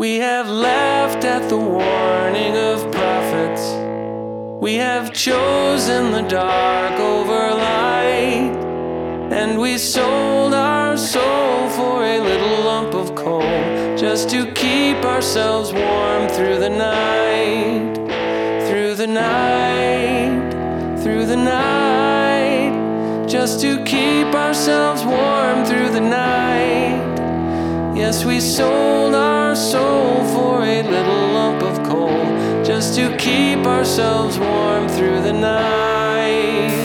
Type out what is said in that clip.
We have laughed at the warning of prophets. We have chosen the dark over light. And we sold our soul for a little lump of coal, just to keep ourselves warm through the night. Through the night, through the night, just to keep ourselves warm through the night. Yes, we sold our soul for a little lump of coal, just to keep ourselves warm through the night.